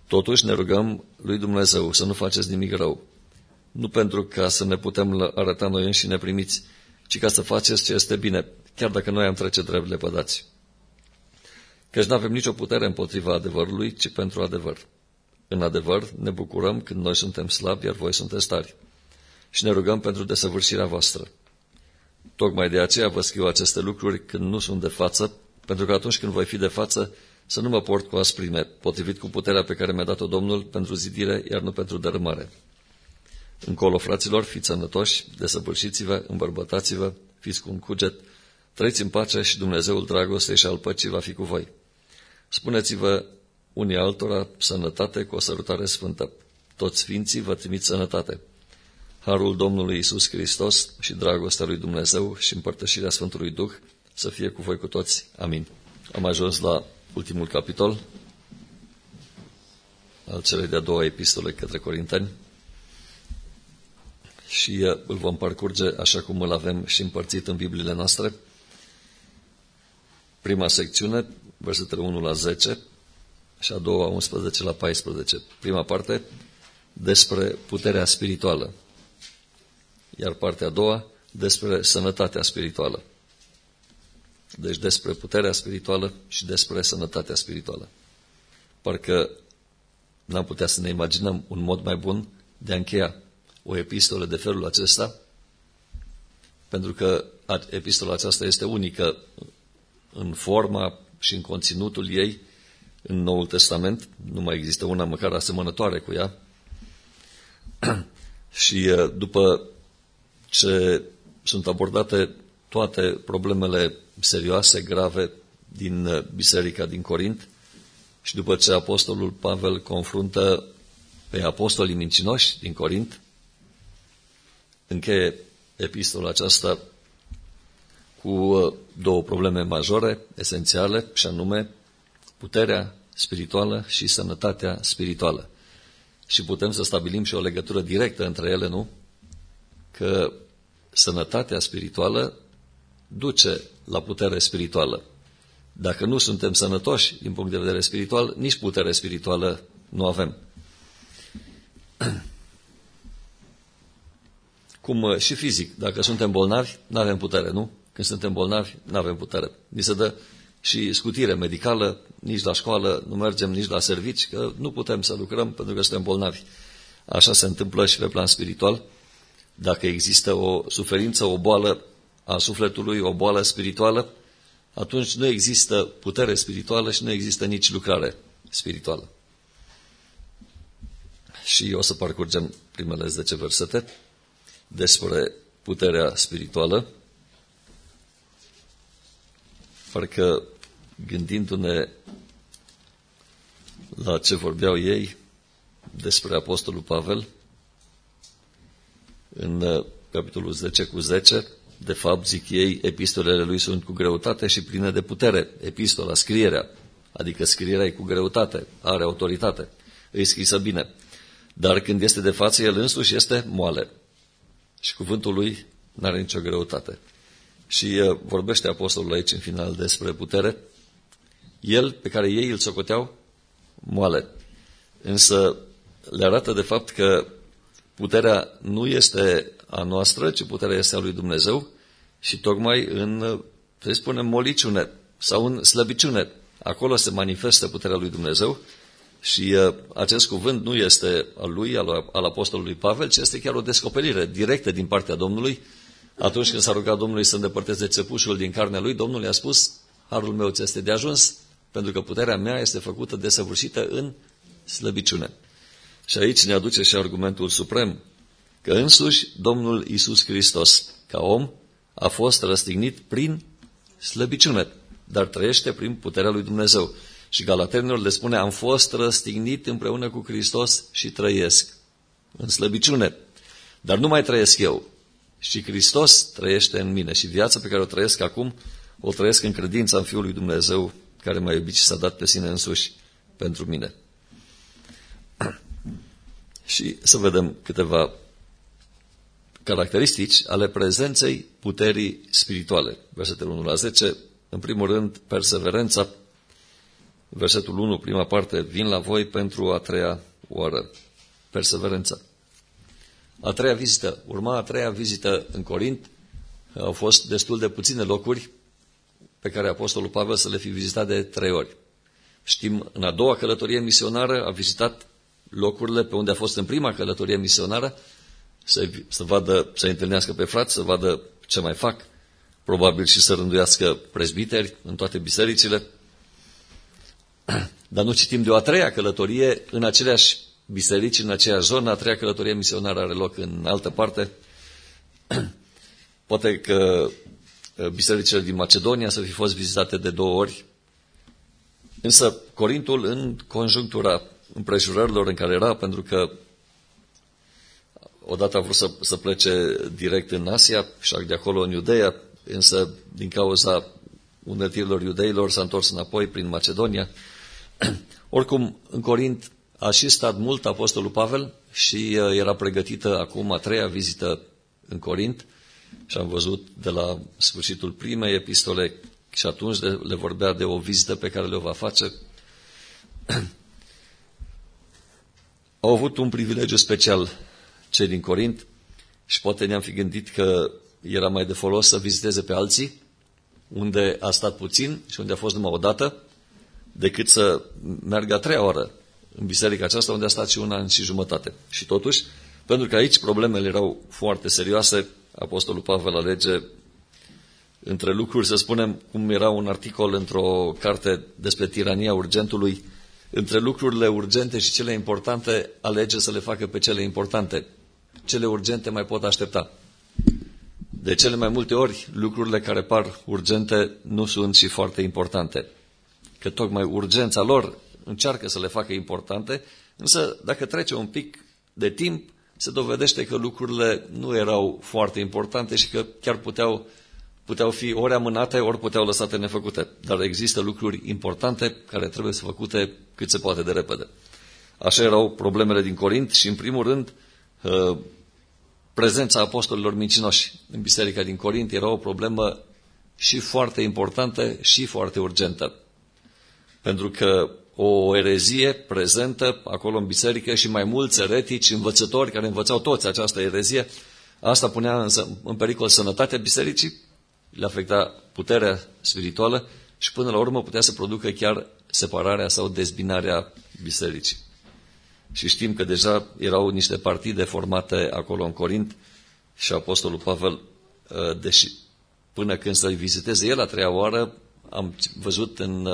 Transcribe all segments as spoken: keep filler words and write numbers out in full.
Totuși ne rugăm lui Dumnezeu să nu faceți nimic rău, nu pentru ca să ne putem arăta noi înșine primiți, ci ca să faceți ce este bine, chiar dacă noi am trece drept lepădați. Căci nu avem nicio putere împotriva adevărului, ci pentru adevăr. În adevăr ne bucurăm când noi suntem slabi, iar voi sunteți tari. Și ne rugăm pentru desăvârșirea voastră. Tocmai de aceea vă scriu aceste lucruri când nu sunt de față, pentru că atunci când voi fi de față, să nu mă port cu asprime, potrivit cu puterea pe care mi-a dat-o Domnul pentru zidire, iar nu pentru dărâmare. Încolo, fraților, fiți sănătoși, desăvârșiți-vă, îmbărbătați-vă, fiți cu un cuget, trăiți în pace și Dumnezeul dragostei și al păcii va fi cu voi. Spuneți-vă unii altora sănătate cu o sărutare sfântă. Toți sfinții vă trimit sănătate. Harul Domnului Iisus Hristos și dragostea lui Dumnezeu și împărtășirea Sfântului Duh să fie cu voi cu toți. Amin. Am ajuns la ultimul capitol al celei de-a doua epistole către Corinteni și îl vom parcurge așa cum îl avem și împărțit în Bibliile noastre. Prima secțiune, versetele unu la zece și a doua, unsprezece la paisprezece. Prima parte, despre puterea spirituală, iar partea a doua, despre sănătatea spirituală. Deci despre puterea spirituală și despre sănătatea spirituală. Parcă n-am putea să ne imaginăm un mod mai bun de a încheia o epistolă de felul acesta, pentru că epistola aceasta este unică în forma și în conținutul ei în Noul Testament. Nu mai există una măcar asemănătoare cu ea. Și după ce sunt abordate toate problemele serioase, grave din biserica din Corint și după ce apostolul Pavel confruntă pe apostolii mincinoși din Corint, încheie epistola aceasta cu două probleme majore, esențiale, și anume puterea spirituală și sănătatea spirituală. Și putem să stabilim și o legătură directă între ele, nu? Că sănătatea spirituală duce la putere spirituală. Dacă nu suntem sănătoși din punct de vedere spiritual, nici putere spirituală nu avem. Cum și fizic, dacă suntem bolnavi, nu avem putere, nu? Când suntem bolnavi, nu avem putere. Ni se dă și scutire medicală, nici la școală nu mergem, nici la servici, că nu putem să lucrăm pentru că suntem bolnavi. Așa se întâmplă și pe plan spiritual. Dacă există o suferință, o boală a sufletului, o boală spirituală, atunci nu există putere spirituală și nu există nici lucrare spirituală. Și o să parcurgem primele zece versete despre puterea spirituală. Parcă gândindu-ne la ce vorbeau ei despre apostolul Pavel, în capitolul zece cu zece, de fapt, zic ei, epistolele lui sunt cu greutate și pline de putere. Epistola, scrierea, adică scrierea e cu greutate, are autoritate, îi scrisă bine. Dar când este de față, el însuși este moale. Și cuvântul lui nu are nicio greutate. Și uh, vorbește apostolul aici în final despre putere. El, pe care ei îl socoteau moale. Însă le arată de fapt că puterea nu este a noastră, ci puterea este a lui Dumnezeu și tocmai în, trebuie să spunem, moliciune sau în slăbiciune. Acolo se manifestă puterea lui Dumnezeu și uh, acest cuvânt nu este al lui, al, al apostolului Pavel, ci este chiar o descoperire directă din partea Domnului. Atunci când s-a rugat Domnului să îndepărteze țepușul din carnea lui, Domnul i-a spus, harul meu ți este de ajuns, pentru că puterea mea este făcută desăvârșită în slăbiciune. Și aici ne aduce și argumentul suprem, că însuși Domnul Iisus Hristos, ca om, a fost răstignit prin slăbiciune, dar trăiește prin puterea lui Dumnezeu. Și Galatenilor le spune, am fost răstignit împreună cu Hristos și trăiesc în slăbiciune. Dar nu mai trăiesc eu, și Hristos trăiește în mine. Și viața pe care o trăiesc acum, o trăiesc în credința în Fiul lui Dumnezeu, care m-a iubit și s-a dat pe sine însuși pentru mine. Și să vedem câteva caracteristici ale prezenței puterii spirituale. Versetele unu la zece, în primul rând, perseverența, versetul unu, prima parte, vin la voi pentru a treia oară, perseverența. A treia vizită, urma a treia vizită în Corint, au fost destul de puține locuri pe care Apostolul Pavel să le fi vizitat de trei ori. Știm, în a doua călătorie misionară a vizitat locurile pe unde a fost în prima călătorie misionară, să, să vadă, să întâlnească pe frați, să vadă ce mai fac, probabil și să rânduiască prezbiteri în toate bisericile. Dar nu citim de o a treia călătorie în aceleași biserici, în aceeași zonă. A treia călătorie misionară are loc în altă parte. Poate că bisericile din Macedonia să fi fost vizitate de două ori. Însă Corintul, în conjunctura împrejurărilor în care era, pentru că odată a vrut să, să plece direct în Asia și de acolo în Iudeea, însă din cauza uneltirilor iudeilor s-a întors înapoi prin Macedonia. Oricum, în Corint a și stat mult Apostolul Pavel și era pregătită acum a treia vizită în Corint și am văzut de la sfârșitul primei epistole și atunci le vorbea de o vizită pe care le va face. Au avut un privilegiu special cei din Corint și poate ne-am fi gândit că era mai de folos să viziteze pe alții, unde a stat puțin și unde a fost numai o dată, decât să meargă a treia oară în biserica aceasta, unde a stat și un an și jumătate. Și totuși, pentru că aici problemele erau foarte serioase, Apostolul Pavel alege între lucruri, să spunem, cum era un articol într-o carte despre tirania urgentului, între lucrurile urgente și cele importante, alege să le facă pe cele importante. Cele urgente mai pot aștepta. De cele mai multe ori, lucrurile care par urgente nu sunt și foarte importante. Că tocmai urgența lor încearcă să le facă importante, însă dacă trece un pic de timp, se dovedește că lucrurile nu erau foarte importante și că chiar puteau, puteau fi ori amânate, ori puteau lăsate nefăcute. Dar există lucruri importante care trebuie să făcute cât se poate de repede. Așa erau problemele din Corint și, în primul rând, prezența apostolilor mincinoși în biserica din Corint era o problemă și foarte importantă și foarte urgentă. Pentru că o erezie prezentă acolo în biserică și mai mulți eretici, învățători care învățau toți această erezie, asta punea însă în pericol sănătatea bisericii, le afecta puterea spirituală și până la urmă putea să producă chiar separarea sau dezbinarea bisericii. Și știm că deja erau niște partide formate acolo în Corint și Apostolul Pavel, deși până când să-i viziteze el a treia oară, am văzut în,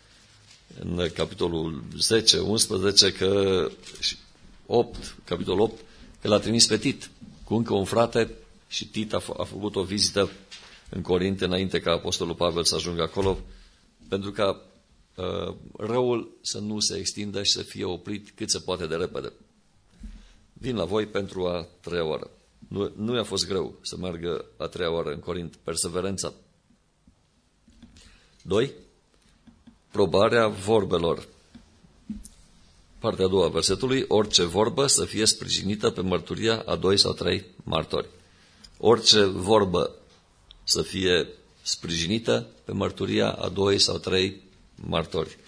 în capitolul zece, unsprezece, că, opt, capitolul opt, că l-a trimis pe Tit cu încă un frate și Tit a, f- a făcut o vizită în Corint înainte ca Apostolul Pavel să ajungă acolo, pentru ca uh, răul să nu se extindă și să fie oprit cât se poate de repede. Vin la voi pentru a treia oară. Nu, nu i-a fost greu să meargă a treia oară în Corint. Perseverența. Doi. Probarea vorbelor. Partea a doua a versetului. Orice vorbă să fie sprijinită pe mărturia a doi sau trei martori. Orice vorbă să fie sprijinită pe mărturia a doi sau trei martori.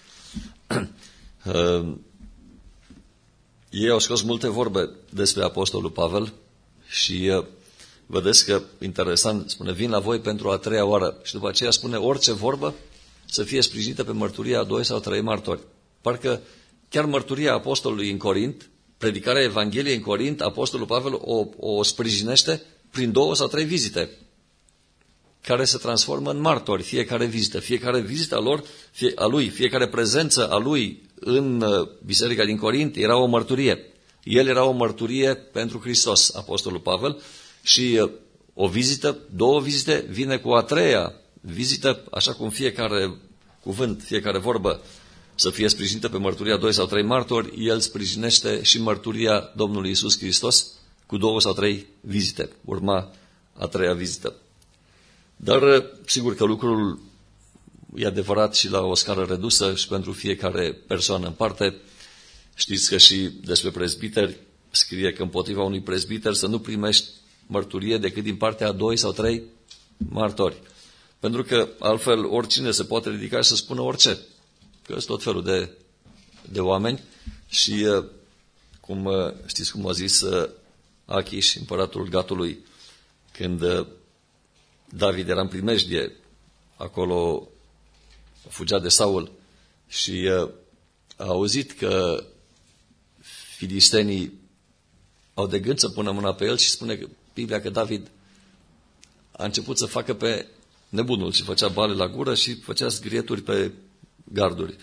Ei au scos multe vorbe despre Apostolul Pavel și vedeți că, interesant, spune, vin la voi pentru a treia oară. Și după aceea spune, orice vorbă să fie sprijinită pe mărturia a doi sau trei martori. Parcă chiar mărturia Apostolului în Corint, predicarea Evangheliei în Corint, Apostolul Pavel o, o sprijinește prin două sau trei vizite, care se transformă în martori, fiecare vizită. Fiecare vizită a, lor, fie, a lui, fiecare prezență a lui în biserica din Corint era o mărturie. El era o mărturie pentru Hristos, Apostolul Pavel, și o vizită, două vizite, vine cu a treia vizită, așa cum fiecare cuvânt, fiecare vorbă să fie sprijinită pe mărturia doi sau trei martori, el sprijinește și mărturia Domnului Iisus Hristos cu două sau trei vizite. Urma a treia vizită. Dar sigur că lucrul e adevărat și la o scară redusă și pentru fiecare persoană în parte. Știți că și despre prezbiteri scrie că împotriva unui prezbiter să nu primești mărturie decât din partea a doi sau trei martori. Pentru că altfel oricine se poate ridica și să spună orice. că sunt tot felul de, de oameni și, cum știți cum a zis Achish, împăratul Gatului, când David era în primejdie, acolo fugea de Saul și a auzit că filistenii au de gând să pună mâna pe el și spune că Biblia că David a început să facă pe nebunul și făcea bale la gură și făcea zgrieturi pe garduri.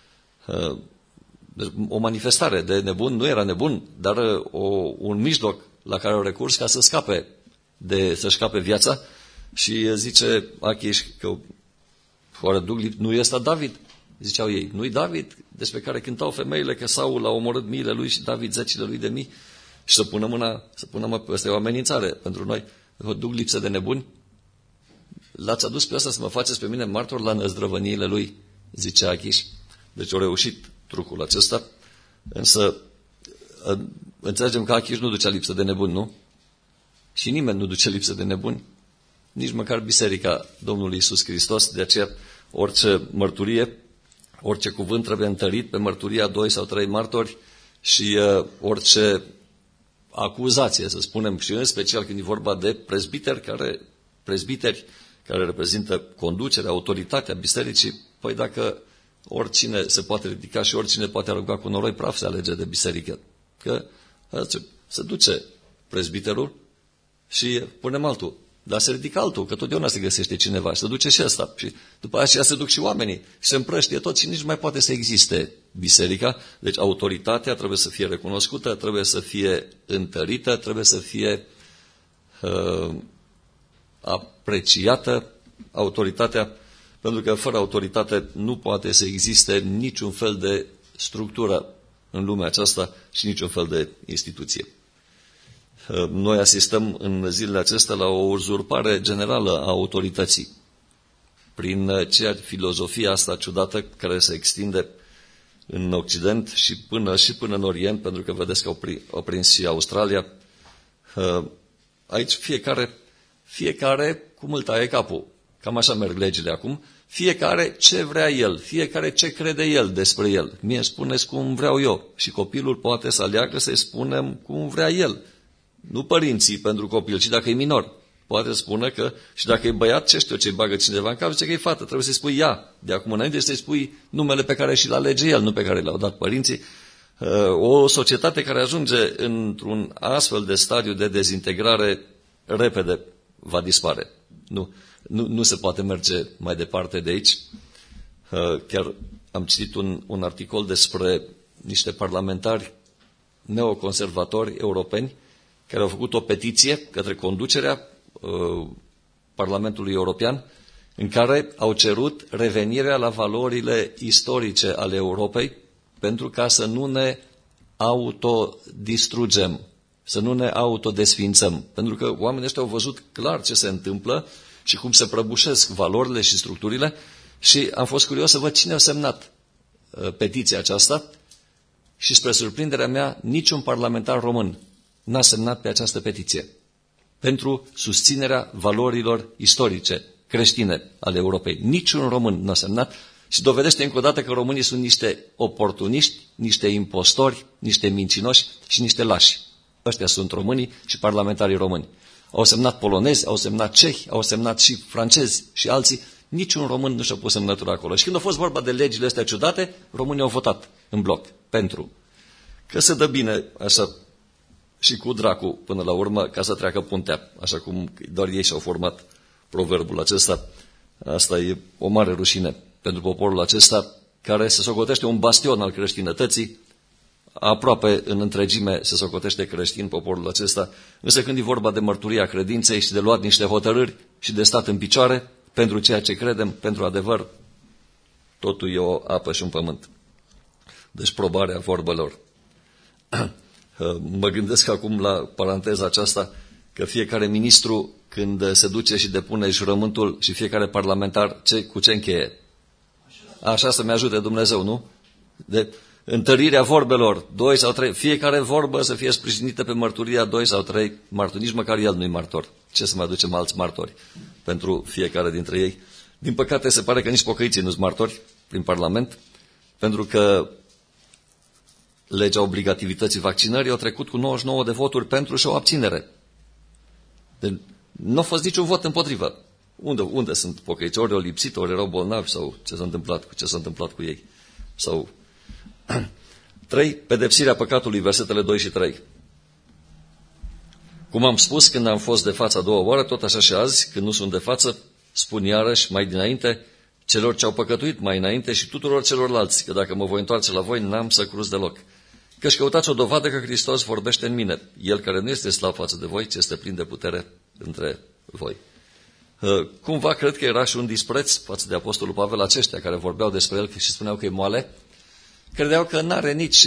O manifestare de nebun, nu era nebun, dar o, un mijloc la care au recurs ca să scape, de, să scape viața și zice Achish că oare nu este David? Ziceau ei, nu-i David despre care cântau femeile că Saul a omorât miile lui și David zecile lui de mii și să pună mâna, să pună mâna, asta e o amenințare pentru noi, vă duc lipsă de nebuni? L-ați adus pe asta să mă faceți pe mine martor la năzdrăvăniile lui, zice Achish. Deci au reușit trucul acesta, însă înțelegem că Achish nu ducea lipsă de nebuni, nu? Și nimeni nu duce lipsă de nebuni, nici măcar Biserica Domnului Iisus Hristos, de aceea orice mărturie, orice cuvânt trebuie întărit pe mărturia doi sau trei martori și uh, orice acuzație, să spunem, și în special când e vorba de prezbiteri care, prezbiteri care reprezintă conducerea, autoritatea bisericii, păi dacă oricine se poate ridica și oricine poate arunca cu noroi praf se alege de biserică. Că se duce prezbiterul și punem altul. Dar se ridică altul, că totdeauna se găsește cineva și se duce și ăsta. Și după aceea se duc și oamenii și se împrăștie tot și nici nu mai poate să existe biserica. Deci autoritatea trebuie să fie recunoscută, trebuie să fie întărită, trebuie să fie uh, apreciată autoritatea, pentru că fără autoritate nu poate să existe niciun fel de structură în lumea aceasta și niciun fel de instituție. Noi asistăm în zilele acestea la o uzurpare generală a autorității prin ceea filozofia asta ciudată care se extinde în Occident și până, și până în Orient, pentru că vedeți că au, pri, au prins și Australia. Aici fiecare, fiecare cum îl taie capul. Cam așa merg legile acum. Fiecare ce vrea el, fiecare ce crede el despre el. Mie îmi spuneți cum vreau eu și copilul poate să aleagă să-i spunem cum vrea el. Nu părinții pentru copil, ci dacă e minor. Poate spune că și dacă e băiat, ce știu ce îi bagă cineva în cap, zice că e fată, trebuie să-i spui ea. De acum înainte să-i spui numele pe care și-l alege el, nu pe care l-au dat părinții. O societate care ajunge într-un astfel de stadiu de dezintegrare repede va dispare. Nu, nu, nu se poate merge mai departe de aici. Chiar am citit un, un articol despre niște parlamentari neoconservatori europeni care au făcut o petiție către conducerea uh, Parlamentului European, în care au cerut revenirea la valorile istorice ale Europei, pentru ca să nu ne autodistrugem, să nu ne autodesfințăm. Pentru că oamenii ăștia au văzut clar ce se întâmplă și cum se prăbușesc valorile și structurile și am fost curios să văd cine a semnat uh, petiția aceasta și spre surprinderea mea, niciun parlamentar român n-a semnat pe această petiție pentru susținerea valorilor istorice creștine ale Europei. Niciun român n-a semnat și dovedește încă o dată că românii sunt niște oportuniști, niște impostori, niște mincinoși și niște lași. Ăștia sunt românii și parlamentarii români. Au semnat polonezi, au semnat cehi, au semnat și francezi și alții. Niciun român nu și-a pus semnătura acolo. Și când a fost vorba de legile astea ciudate, românii au votat în bloc pentru. Că se dă bine așa și cu dracu până la urmă ca să treacă puntea, așa cum doar ei și-au format proverbul acesta. Asta e o mare rușine pentru poporul acesta, care se socotește un bastion al creștinătății, aproape în întregime se socotește creștin poporul acesta, însă când e vorba de mărturia credinței și de luat niște hotărâri și de stat în picioare pentru ceea ce credem, pentru adevăr, totul e o apă și un pământ. Deci probarea vorbelor. Mă gândesc acum la paranteza aceasta că fiecare ministru când se duce și depune jurământul și fiecare parlamentar ce, cu ce încheie? Așa să-mi ajute Dumnezeu, nu? De întărirea vorbelor, doi sau trei, fiecare vorbă să fie sprijinită pe mărturia doi sau trei martori, nici măcar el nu-i martor. Ce să mai aducem alți martori pentru fiecare dintre ei? Din păcate se pare că nici pocăiții nu sunt martori prin Parlament pentru că legea obligativității vaccinării a trecut cu nouăzeci și nouă de voturi pentru și o abținere. Deci, nu a fost niciun vot împotrivă. Unde, unde sunt pocăiți? Ori au lipsit, ori erau bolnavi sau ce s-a întâmplat cu ce s-a întâmplat cu ei. Sau trei. Pedepsirea păcatului, versetele doi și trei. Cum am spus când am fost de față a doua oară, tot așa și azi, când nu sunt de față, spun iarăși mai dinainte celor ce au păcătuit mai înainte și tuturor celorlalți, că dacă mă voi întoarce la voi, n-am să cruz deloc. Căci căutați o dovadă că Hristos vorbește în mine, El care nu este slab față de voi, ci este plin de putere între voi. Cumva cred că era și un dispreț față de Apostolul Pavel, aceștia care vorbeau despre el și spuneau că e moale, credeau că n-are nici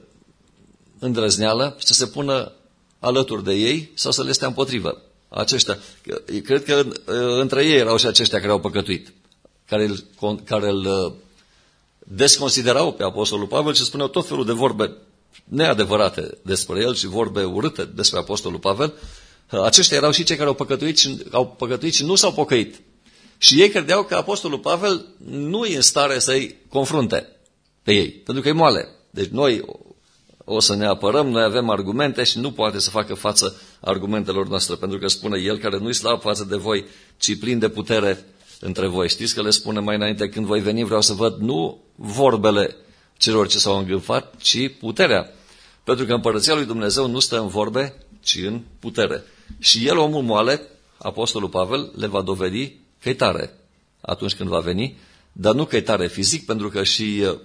îndrăzneală să se pună alături de ei sau să le stea împotrivă. Aceștia, cred că între ei erau și aceștia care au păcătuit, care îl, care îl desconsiderau pe Apostolul Pavel și spuneau tot felul de vorbe neadevărate despre el și vorbe urâte despre Apostolul Pavel. Aceștia erau și cei care au păcătuit și, au păcătuit și nu s-au pocăit. Și ei credeau că Apostolul Pavel nu e în stare să-i confrunte pe ei, pentru că e moale. Deci noi o să ne apărăm, noi avem argumente și nu poate să facă față argumentelor noastre, pentru că spune El care nu-i slab față de voi, ci plin de putere între voi. Știți că le spune mai înainte, când voi veni vreau să văd nu vorbele celor ce s-au îngânfat, ci puterea. Pentru că împărăția lui Dumnezeu nu stă în vorbe, ci în putere. Și el, omul moale, Apostolul Pavel, le va dovedi că e tare atunci când va veni, dar nu că e tare fizic, pentru că și uh,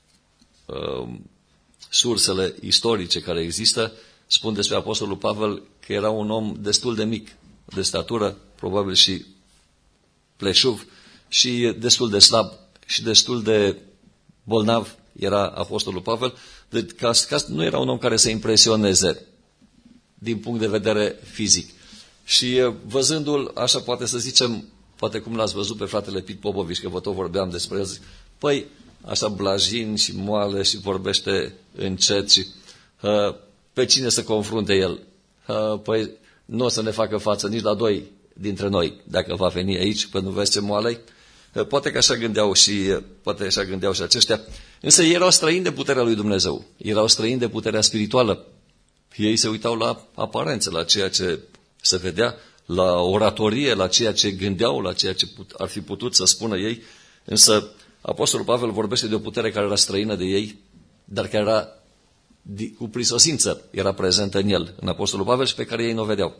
uh, sursele istorice care există spun despre Apostolul Pavel că era un om destul de mic, de statură, probabil și pleșuv, și destul de slab și destul de bolnav era Apostolul Pavel, deci ca, ca, nu era un om care să impresioneze din punct de vedere fizic. Și văzându-l, așa poate să zicem, poate cum l-ați văzut pe fratele Pit Popovici, că vă tot vorbeam despre el, zic, păi, așa blajin și moale și vorbește încet și uh, pe cine să confrunte el? Uh, păi, nu o să ne facă față nici la doi dintre noi, dacă va veni aici, pentru vezi ce moale. Uh, poate că așa gândeau și, uh, poate așa gândeau și aceștia, însă ei erau străini de puterea lui Dumnezeu, erau străini de puterea spirituală. Ei se uitau la aparențe, la ceea ce se vedea, la oratorie, la ceea ce gândeau, la ceea ce put, ar fi putut să spună ei, însă Apostolul Pavel vorbește de o putere care era străină de ei, dar care era cu prisosință, era prezentă în el, în Apostolul Pavel, și pe care ei nu o vedeau.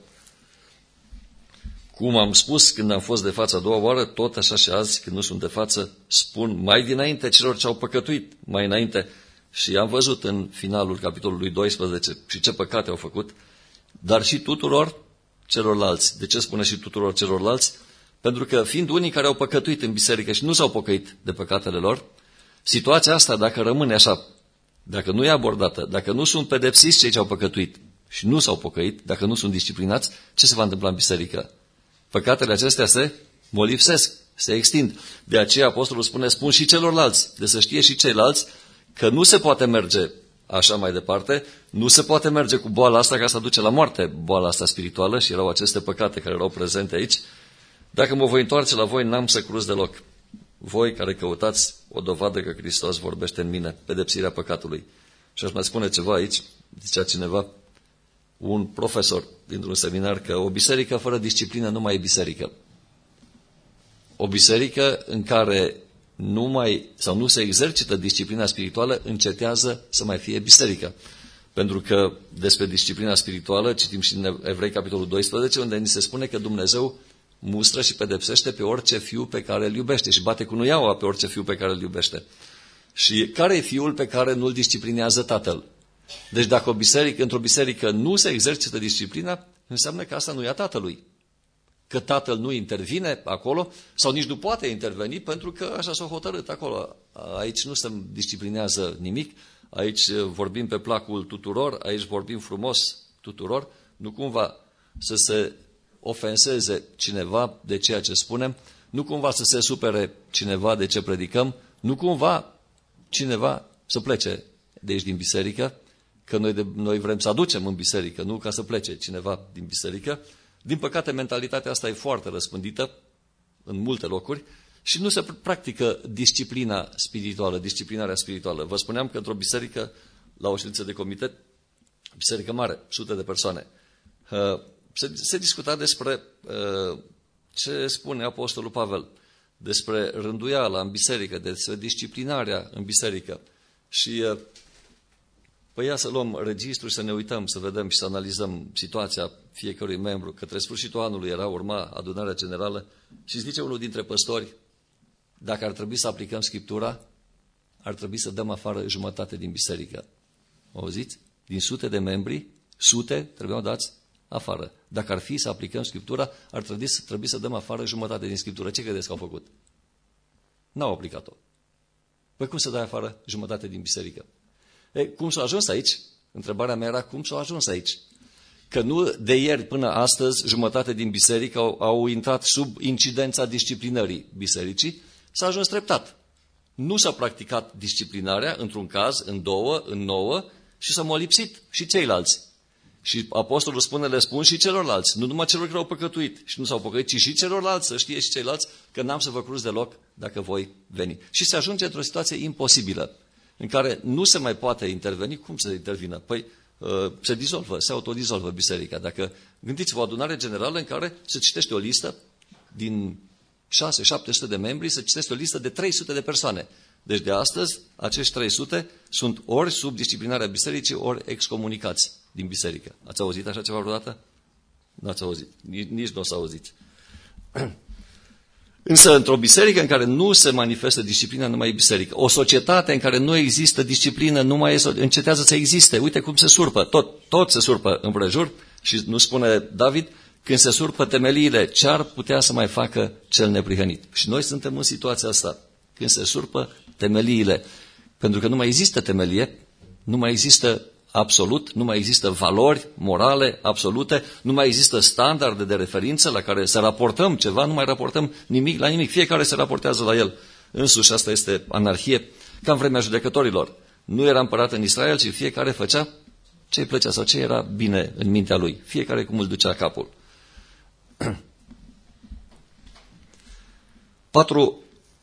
Cum am spus, când am fost de față a doua oară, tot așa și azi, când nu sunt de față, spun mai dinainte celor ce au păcătuit, mai înainte. Și am văzut în finalul capitolului doisprezece și ce păcate au făcut, dar și tuturor celorlalți. De ce spune și tuturor celorlalți? Pentru că fiind unii care au păcătuit în biserică și nu s-au pocăit de păcatele lor, situația asta, dacă rămâne așa, dacă nu e abordată, dacă nu sunt pedepsiți cei ce au păcătuit și nu s-au pocăit, dacă nu sunt disciplinați, ce se va întâmpla în biserică? Păcatele acestea se molipsesc, se extind. De aceea Apostolul spune, spun și celorlalți, de să știe și ceilalți, că nu se poate merge așa mai departe, nu se poate merge cu boala asta ca să duce la moarte, boala asta spirituală, și erau aceste păcate care erau prezente aici. Dacă mă voi întoarce la voi, n-am să cruz deloc. Voi care căutați o dovadă că Hristos vorbește în mine, pedepsirea păcatului. Și aș mai spune ceva aici, zicea cineva, un profesor dintr-un seminar, că o biserică fără disciplină nu mai e biserică. O biserică în care nu mai, sau nu se exercită disciplina spirituală, încetează să mai fie biserică. Pentru că despre disciplina spirituală citim și în Evrei capitolul doisprezece, unde ni se spune că Dumnezeu mustră și pedepsește pe orice fiu pe care îl iubește și bate cu nuiaua pe orice fiu pe care îl iubește. Și care e fiul pe care nu-l disciplinează tatăl? Deci dacă o biserică, într-o biserică nu se exercită disciplina, înseamnă că asta nu e a tatălui. Că tatăl nu intervine acolo sau nici nu poate interveni pentru că așa s-a hotărât acolo. Aici nu se disciplinează nimic, aici vorbim pe placul tuturor, aici vorbim frumos tuturor, nu cumva să se ofenseze cineva de ceea ce spunem, nu cumva să se supere cineva de ce predicăm, nu cumva cineva să plece de aici din biserică, că noi, de, noi vrem să aducem în biserică, nu ca să plece cineva din biserică. Din păcate, mentalitatea asta e foarte răspândită în multe locuri și nu se practică disciplina spirituală, disciplinarea spirituală. Vă spuneam că într-o biserică, la o ședință de comitet, biserică mare, sute de persoane, se, se discuta despre ce spune Apostolul Pavel, despre rânduiala în biserică, despre disciplinarea în biserică. Și păi ia să luăm registru și să ne uităm, să vedem și să analizăm situația fiecărui membru. Către sfârșitul anului era urma adunarea generală și zice unul dintre păstori, dacă ar trebui să aplicăm Scriptura, ar trebui să dăm afară jumătate din biserică. Auziți? Din sute de membri, sute trebuiau dați afară. Dacă ar fi să aplicăm Scriptura, ar trebui, trebui să dăm afară jumătate din Scriptură. Ce credeți că au făcut? N-au aplicat-o. Păi cum să dai afară jumătate din biserică? E, cum s-a ajuns aici? Întrebarea mea era cum s-a ajuns aici? Că nu de ieri până astăzi jumătate din biserică au, au intrat sub incidența disciplinării bisericii, s-a ajuns treptat. Nu s-a practicat disciplinarea într-un caz, în două, în nouă și s-au molipsit și ceilalți. Și apostolul spune, le spun și celorlalți, nu numai celor care au păcătuit și nu s-au păcătuit, ci și celorlalți, să știe și ceilalți că n-am să vă cruți deloc dacă voi veni. Și se ajunge într-o situație imposibilă, în care nu se mai poate interveni. Cum să intervină? Păi se dizolvă, se autodizolvă biserica. Dacă gândiți-vă o adunare generală în care se citește o listă din șase șapte sute de membri, se citește o listă de trei sute de persoane. Deci de astăzi, acești trei sute sunt ori sub disciplinarea bisericii, ori excomunicați din biserică. Ați auzit așa ceva vreodată? Nu ați auzit. Nici, nici nu o să auziți. Însă, într-o biserică în care nu se manifestă disciplina, nu mai e biserică. O societate în care nu există disciplină, nu mai este, încetează să existe. Uite cum se surpă. Tot, tot se surpă împrejur. Și nu spune David, când se surpă temeliile, ce ar putea să mai facă cel neprihănit? Și noi suntem în situația asta. Când se surpă temeliile. Pentru că nu mai există temelie, nu mai există absolut, nu mai există valori morale absolute, nu mai există standarde de referință la care să raportăm ceva, nu mai raportăm nimic la nimic, fiecare se raportează la el însuși. Asta este anarhie, ca în vremea judecătorilor. Nu era împărat în Israel, ci fiecare făcea ce îi plăcea sau ce era bine în mintea lui, fiecare cum îl ducea capul. Patru,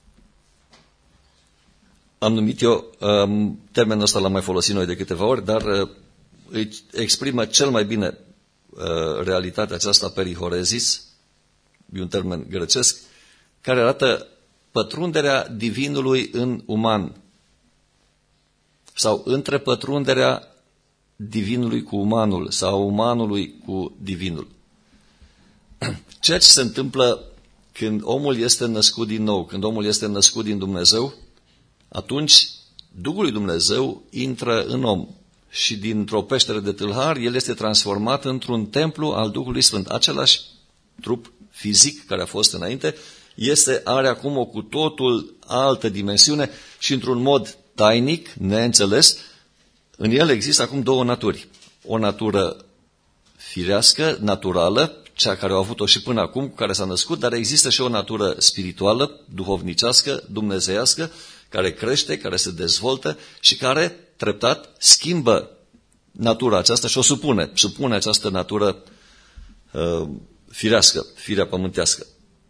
am numit eu, um, termenul ăsta l-am mai folosit noi de câteva ori, dar uh, îi exprimă cel mai bine uh, realitatea aceasta perihorezis, e un termen grecesc, care arată pătrunderea divinului în uman sau întrepătrunderea divinului cu umanul sau umanului cu divinul. Ceea ce se întâmplă când omul este născut din nou, când omul este născut din Dumnezeu, atunci Duhul lui Dumnezeu intră în om și dintr-o peșteră de tâlhar el este transformat într-un templu al Duhului Sfânt. Același trup fizic care a fost înainte este, are acum o cu totul altă dimensiune și într-un mod tainic, neînțeles, în el există acum două naturi. O natură firească, naturală, cea care au avut-o și până acum, cu care s-a născut, dar există și o natură spirituală, duhovnicească, dumnezeiască, care crește, care se dezvoltă și care, treptat, schimbă natura aceasta și o supune, supune această natură uh, firească, firea pământească.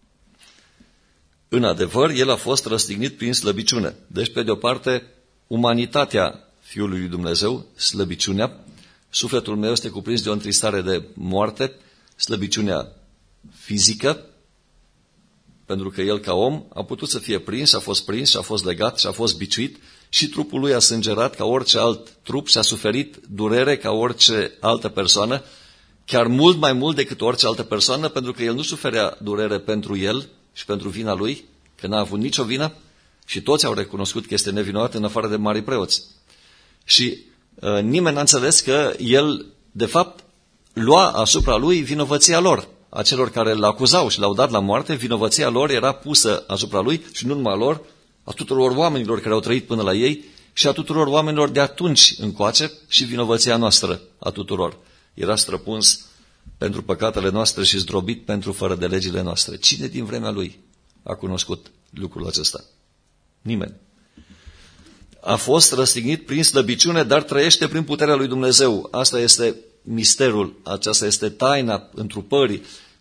În adevăr, el a fost răstignit prin slăbiciune. Deci, pe de o parte, umanitatea Fiului lui Dumnezeu, slăbiciunea, sufletul meu este cuprins de o întristare de moarte, slăbiciunea fizică, pentru că el ca om a putut să fie prins, a fost prins și a fost legat și a fost biciuit și trupul lui a sângerat ca orice alt trup și a suferit durere ca orice altă persoană, chiar mult mai mult decât orice altă persoană, pentru că el nu suferea durere pentru el și pentru vina lui, că n-a avut nicio vină și toți au recunoscut că este nevinovat în afară de mari preoți. Și uh, nimeni n-a înțeles că el, de fapt, lua asupra lui vinovăția lor. A celor care îl acuzau și l-au dat la moarte, vinovăția lor era pusă asupra lui și nu numai lor, a tuturor oamenilor care au trăit până la ei și a tuturor oamenilor de atunci încoace și vinovăția noastră a tuturor. Era străpuns pentru păcatele noastre și zdrobit pentru fără de legile noastre. Cine din vremea lui a cunoscut lucrul acesta? Nimeni. A fost răstignit prin slăbiciune, dar trăiește prin puterea lui Dumnezeu. Asta este misterul, aceasta este taina întrupării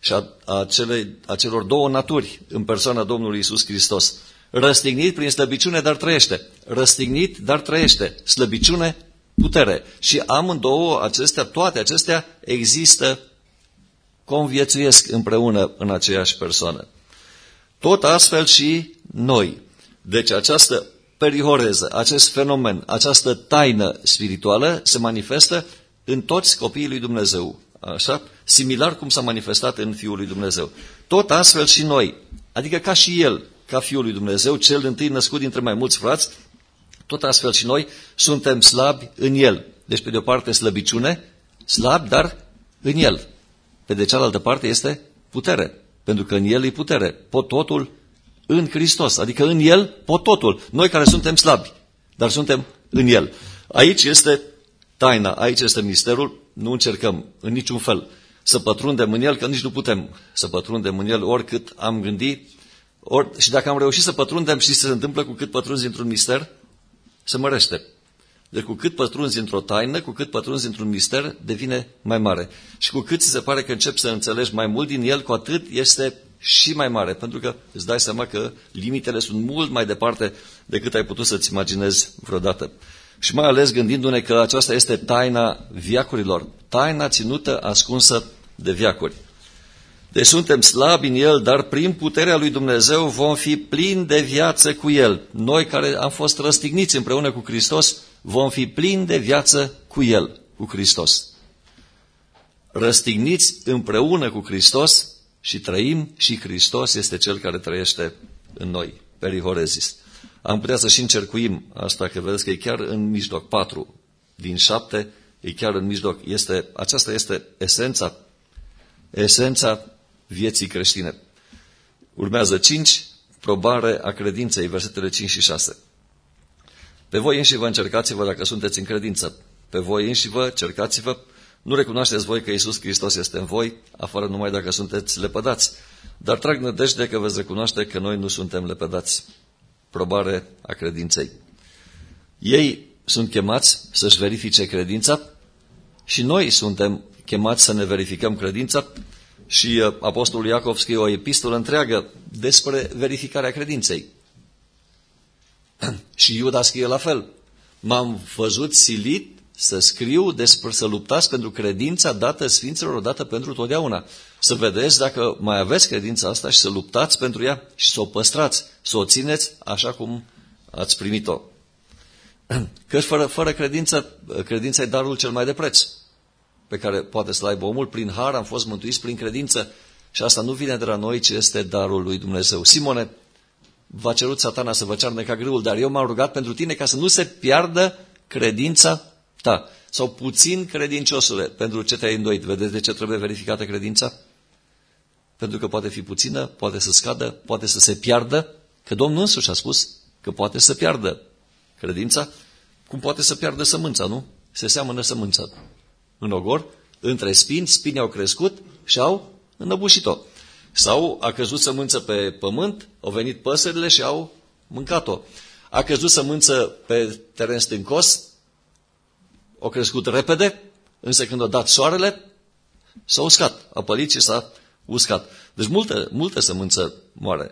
și a, a, cele, a celor două naturi în persoana Domnului Iisus Hristos. Răstignit prin slăbiciune, dar trăiește. Răstignit, dar trăiește. Slăbiciune, putere. Și amândouă acestea, toate acestea există, conviețuiesc împreună în aceeași persoană. Tot astfel și noi. Deci această perihoreză, acest fenomen, această taină spirituală se manifestă în toți copiii lui Dumnezeu. Așa? Similar cum s-a manifestat în Fiul lui Dumnezeu. Tot astfel și noi. Adică ca și El, ca Fiul lui Dumnezeu, cel întâi născut dintre mai mulți frați, tot astfel și noi suntem slabi în El. Deci pe de o parte slăbiciune, slab, dar în El. Pe de cealaltă parte este putere. Pentru că în El e putere. Pot totul în Hristos. Adică în El pot totul. Noi care suntem slabi, dar suntem în El. Aici este taina, aici este misterul. Nu încercăm în niciun fel să pătrundem în El, că nici nu putem să pătrundem în El oricât am gândit. Ori, și dacă am reușit să pătrundem, știți ce se întâmplă cu cât pătrunzi într-un mister? Se mărește. Deci cu cât pătrunzi într-o taină, cu cât pătrunzi într-un mister, devine mai mare. Și cu cât ți se pare că începi să înțelegi mai mult din el, cu atât este și mai mare. Pentru că îți dai seama că limitele sunt mult mai departe decât ai putut să-ți imaginezi vreodată. Și mai ales gândindu-ne că aceasta este taina veacurilor. Taina ținută, ascunsă de veacuri. Deci suntem slabi în El, dar prin puterea lui Dumnezeu vom fi plini de viață cu El. Noi care am fost răstigniți împreună cu Hristos, vom fi plini de viață cu El, cu Hristos. Răstigniți împreună cu Hristos și trăim și Hristos este Cel care trăiește în noi. Perihorezis. Am putea să și încercuim asta, că vedeți că e chiar în mijloc. Patru din șapte e chiar în mijloc. Este, aceasta este esența, esența vieții creștine. Urmează cinci, probare a credinței, versetele cinci și șase. Pe voi înși vă încercați-vă dacă sunteți în credință. Pe voi înși vă cercați-vă. Nu recunoașteți voi că Iisus Hristos este în voi, afară numai dacă sunteți lepădați. Dar trag nădejde că veți recunoaște că noi nu suntem lepădați. Probare a credinței. Ei sunt chemați să-și verifice credința și noi suntem chemați să ne verificăm credința. Și Apostolul Iacov scrie o epistolă întreagă despre verificarea credinței. Și Iuda scrie la fel. M-am văzut silit să scriu despre să luptați pentru credința dată Sfinților odată pentru totdeauna. Să vedeți dacă mai aveți credința asta și să luptați pentru ea și să o păstrați, să o țineți așa cum ați primit-o. Că fără, fără credință, credința e darul cel mai de preț pe care poate să-l aibă omul. Prin har am fost mântuiți prin credință și asta nu vine de la noi, ci este darul lui Dumnezeu. Simone, v-a cerut Satana să vă cearnă ca grâul, dar eu m-am rugat pentru tine ca să nu se piardă credința ta. Sau puțin credinciosule, pentru ce te-ai îndoit. Vedeți de ce trebuie verificată credința? Pentru că poate fi puțină, poate să scadă, poate să se piardă, că Domnul însuși a spus că poate să piardă credința, cum poate să piardă sămânța, nu? Se seamănă sămânța în ogor, între spini, spinii au crescut și au înăbușit-o. Sau a căzut sămânță pe pământ, au venit păsările și au mâncat-o. A căzut sămânță pe teren stâncos, au crescut repede, însă când a dat soarele, s-a uscat, a pălit și s-a uscat. Deci multă, multă sămânță moare.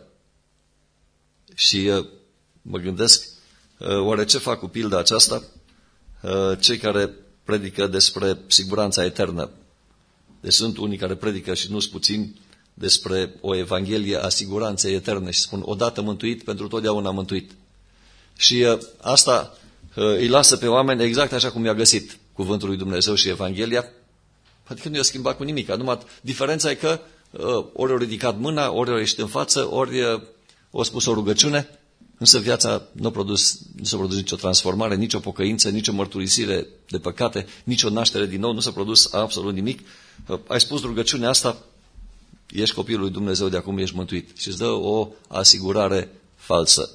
Și uh, mă gândesc, uh, oare ce fac cu pilda aceasta? Uh, cei care predică despre siguranța eternă. Deci sunt unii care predică și nu-s puțini despre o evanghelie a siguranței eterne și spun odată mântuit, pentru totdeauna mântuit. Și uh, asta uh, îi lasă pe oameni exact așa cum i-a găsit cuvântul lui Dumnezeu și Evanghelia. Adică nu i-a schimbat cu nimic. Numai diferența e că uh, ori au ridicat mâna, ori au ieșit în față, ori uh, au spus o rugăciune, însă viața nu a produs, nu s-a produs nicio transformare, nicio pocăință, nicio mărturisire de păcate, nicio naștere din nou, nu s-a produs absolut nimic. Uh, ai spus rugăciunea asta, ești copilul lui Dumnezeu, de acum ești mântuit. Și îți dă o asigurare falsă.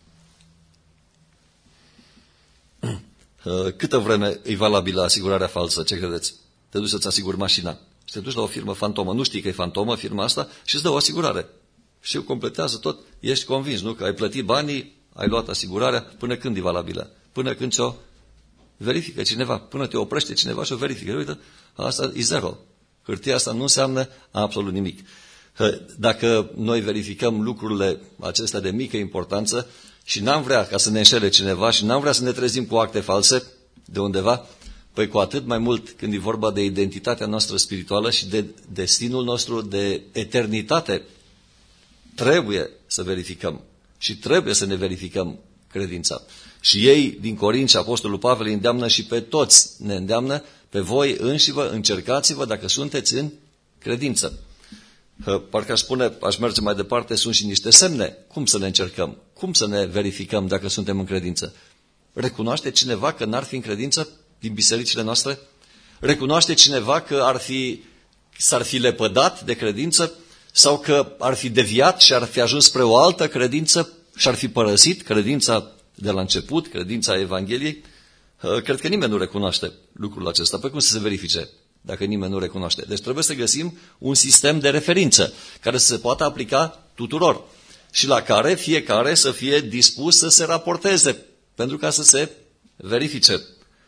Câtă vreme e valabilă asigurarea falsă? Ce credeți? Te duci să-ți asiguri mașina și te duci la o firmă fantomă. Nu știi că e fantomă firma asta și îți dă o asigurare. Și o completează tot. Ești convins, nu? Că ai plătit banii, ai luat asigurarea. Până când e valabilă? Până când ți-o verifică cineva. Până te oprește cineva și o verifică. Uite, asta e zero. hârtia asta nu înseamnă absolut nimic. Dacă noi verificăm lucrurile acestea de mică importanță și n-am vrea ca să ne înșele cineva și n-am vrea să ne trezim cu acte false de undeva, păi cu atât mai mult când e vorba de identitatea noastră spirituală și de destinul nostru de eternitate, trebuie să verificăm și trebuie să ne verificăm credința. Și ei din Corint și Apostolul Pavel îi îndeamnă și pe toți, ne îndeamnă pe voi înșivă, încercați-vă dacă sunteți în credință. Parcă aș spune, aș merge mai departe, sunt și niște semne. Cum să le încercăm? Cum să ne verificăm dacă suntem în credință? Recunoaște cineva că n-ar fi în credință din bisericile noastre? Recunoaște cineva că ar fi, s-ar fi lepădat de credință sau că ar fi deviat și ar fi ajuns spre o altă credință și ar fi părăsit credința de la început, credința Evangheliei? Cred că nimeni nu recunoaște lucrul acesta. Păi cum să se verifice dacă nimeni nu recunoaște? Deci trebuie să găsim un sistem de referință care să se poată aplica tuturor și la care fiecare să fie dispus să se raporteze pentru ca să se verifice.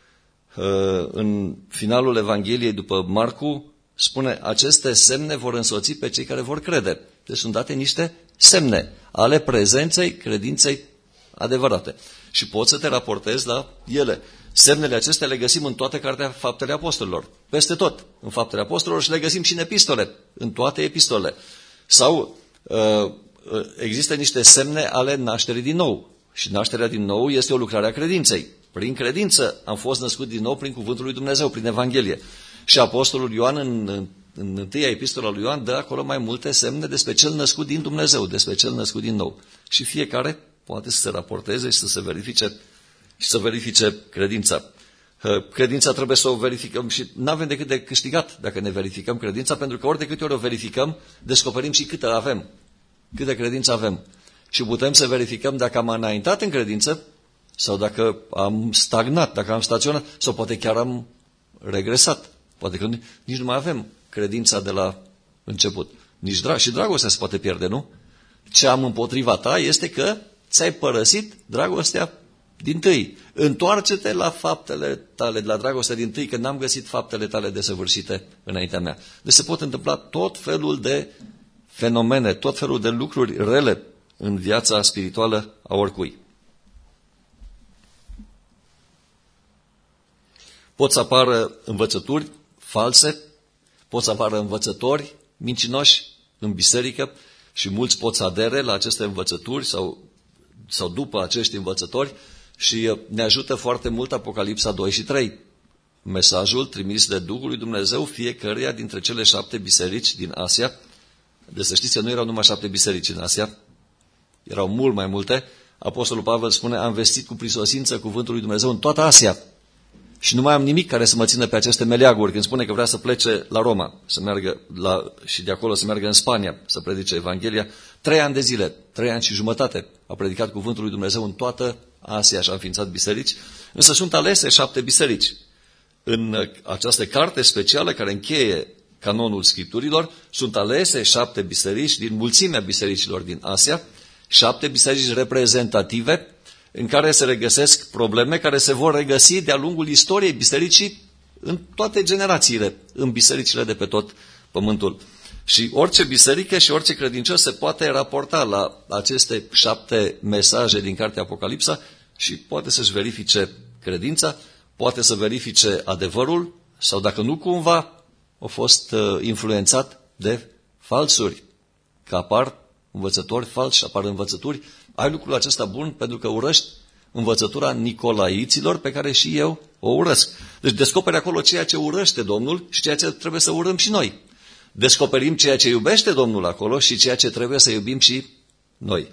În finalul Evangheliei după Marcu spune, aceste semne vor însoți pe cei care vor crede. Deci sunt date niște semne ale prezenței credinței adevărate. Și poți să te raportezi la ele. Semnele acestea le găsim în toată cartea Faptele Apostolilor. Peste tot în Faptele Apostolilor și le găsim și în epistole. În toate epistolele. Sau uh, există niște semne ale nașterii din nou. Și nașterea din nou este o lucrare a credinței. Prin credință am fost născut din nou prin cuvântul lui Dumnezeu, prin Evanghelie. Și Apostolul Ioan în, în, în întâia epistola lui Ioan dă acolo mai multe semne despre cel născut din Dumnezeu, despre cel născut din nou. Și fiecare poate să se raporteze și să se verifice și să verifice credința. Credința trebuie să o verificăm și nu avem decât de câștigat dacă ne verificăm credința, pentru că ori de câte ori o verificăm, descoperim și câtă avem, câtă credință avem. Și putem să verificăm dacă am înaintat în credință sau dacă am stagnat, dacă am staționat sau poate chiar am regresat. Poate că nici nu mai avem credința de la început. Nici drag- și dragostea se poate pierde, nu? Ce am împotriva ta este că ți-ai părăsit dragostea dintâi. Întoarce-te la faptele tale, la dragostea dintâi, că n-am găsit faptele tale desăvârșite înaintea mea. Deci se pot întâmpla tot felul de fenomene, tot felul de lucruri rele în viața spirituală a oricui. Pot să apară învățături false, pot să apară învățători mincinoși în biserică și mulți pot să adere la aceste învățături sau, sau după acești învățători și ne ajută foarte mult Apocalipsa doi și trei. Mesajul trimis de Duhul lui Dumnezeu fiecăreia dintre cele șapte biserici din Asia. Deci să știți că nu erau numai șapte biserici în Asia, erau mult mai multe. Apostolul Pavel spune, am vestit cu prisosință cuvântul lui Dumnezeu în toată Asia. Și nu mai am nimic care să mă țină pe aceste meleaguri. Când spune că vrea să plece la Roma să meargă la, și de acolo să meargă în Spania să predice Evanghelia, trei ani de zile, trei ani și jumătate a predicat cuvântul lui Dumnezeu în toată Asia și a înființat biserici. Însă sunt alese șapte biserici. În această carte specială care încheie canonul Scripturilor, sunt alese șapte biserici din mulțimea bisericilor din Asia, șapte biserici reprezentative, în care se regăsesc probleme care se vor regăsi de-a lungul istoriei bisericii în toate generațiile, în bisericile de pe tot pământul. Și orice biserică și orice credincios se poate raporta la aceste șapte mesaje din cartea Apocalipsa și poate să-și verifice credința, poate să verifice adevărul sau dacă nu cumva a fost influențat de falsuri, că apar învățători falși, apar învățături. Ai lucrul acesta bun pentru că urăști învățătura nicolaiților pe care și eu o urăsc. Deci descoperi acolo ceea ce urăște Domnul și ceea ce trebuie să urâm și noi. Descoperim ceea ce iubește Domnul acolo și ceea ce trebuie să iubim și noi.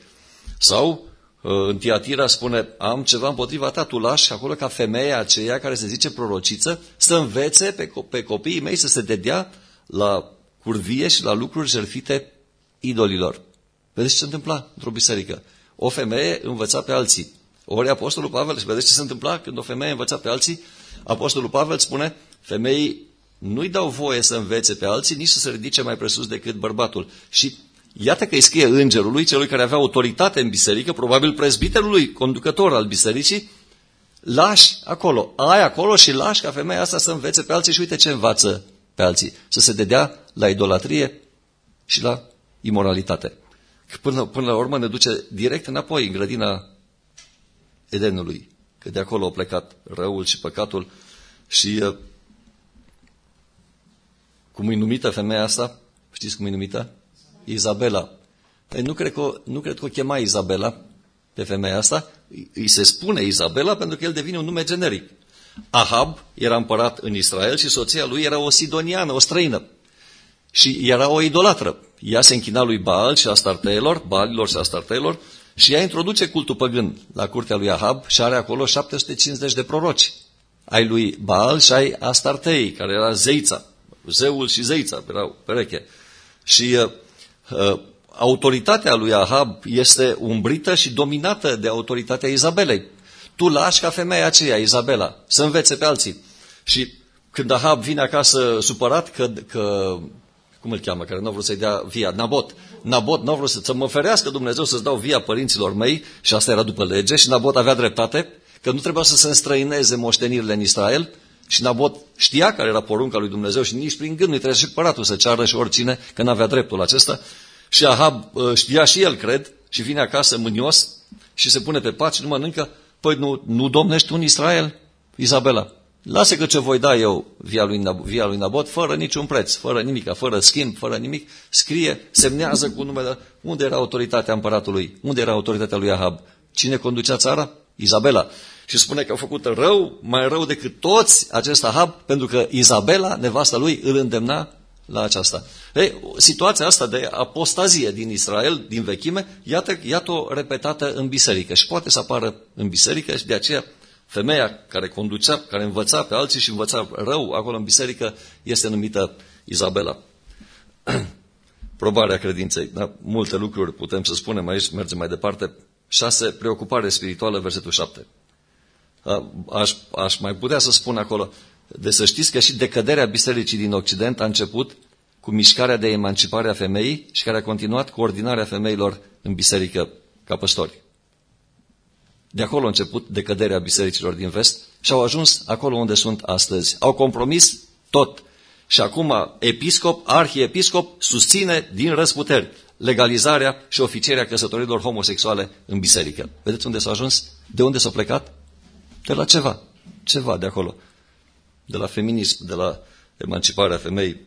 Sau în Tiatira spune, am ceva împotriva ta, tu lași acolo ca femeia aceea care se zice prorociță să învețe pe, pe copiii mei să se dedea la curvie și la lucruri jertfite idolilor. Vedeți ce se întâmpla într-o biserică? O femeie învăța pe alții. Ori Apostolul Pavel, și vedeți ce se întâmpla când o femeie învăța pe alții? Apostolul Pavel spune, femeii nu-i dau voie să învețe pe alții, nici să se ridice mai presus decât bărbatul. Și iată că îi scrie îngerului, celui care avea autoritate în biserică, probabil prezbiterului, conducător al bisericii, lași acolo, ai acolo și lași ca femeia asta să învețe pe alții și uite ce învață pe alții, să se dedea la idolatrie și la imoralitate. Până, până la urmă ne duce direct înapoi în grădina Edenului, că de acolo a plecat răul și păcatul. Și uh, cum e numită femeia asta? Știți cum e numită? Izabela. Păi nu cred că, nu cred că o chema Izabela pe femeia asta, îi se spune Izabela pentru că el devine un nume generic. Ahab era împărat în Israel și soția lui era o sidoniană, o străină. Și era o idolatră. Ea se închina lui Baal și Astarteilor, Baalilor și Astarteilor, și ea introduce cultul păgân la curtea lui Ahab și are acolo șapte sute cincizeci de proroci. Ai lui Baal și ai Astartei, care era zeița. Zeul și zeița erau pereche. Și uh, uh, autoritatea lui Ahab este umbrită și dominată de autoritatea Izabelei. Tu lași ca femeia aceea, Izabela, să învețe pe alții. Și când Ahab vine acasă supărat că, că cum îl cheamă, care nu a vrut să-i dea via, Nabot. Nabot nu a vrut să, să mă ferească Dumnezeu să-ți dau via părinților mei, și asta era după lege, și Nabot avea dreptate, că nu trebuia să se înstrăineze moștenirile în Israel, și Nabot știa care era porunca lui Dumnezeu și nici prin gând nu-i trebuia și păratul să ceară și oricine, că n-avea dreptul acesta. Și Ahab știa și el, cred, și vine acasă mânios și se pune pe pat și nu mănâncă. Păi nu, nu domnești tu în Israel, Izabela? Lasă că ce voi da eu via lui, via lui Nabot, fără niciun preț, fără nimic, fără schimb, fără nimic, scrie, semnează cu numele. Unde era autoritatea împăratului? Unde era autoritatea lui Ahab? Cine conducea țara? Izabela. Și spune că a făcut rău, mai rău decât toți acest Ahab, pentru că Izabela, nevasta lui, îl îndemna la aceasta. Ei, situația asta de apostazie din Israel, din vechime, iată, iată-o repetată în biserică și poate să apară în biserică și de aceea femeia care conducea, care învăța pe alții și învăța rău acolo în biserică este numită Izabela. Probarea credinței. Da? Multe lucruri putem să spunem aici, mergem mai departe. șase. Preocupare spirituală, versetul șapte. Aș, aș mai putea să spun acolo, de să știți că și decăderea bisericii din Occident a început cu mișcarea de emancipare a femeii și care a continuat cu ordinarea femeilor în biserică ca păstori. De acolo a început decăderea bisericilor din vest și au ajuns acolo unde sunt astăzi. Au compromis tot. Și acum episcop, arhiepiscop susține din răsputeri legalizarea și oficierea căsătorilor homosexuale în biserică. Vedeți unde s-a ajuns? De unde s-a plecat? De la ceva. Ceva de acolo. De la feminism, de la emanciparea femeii.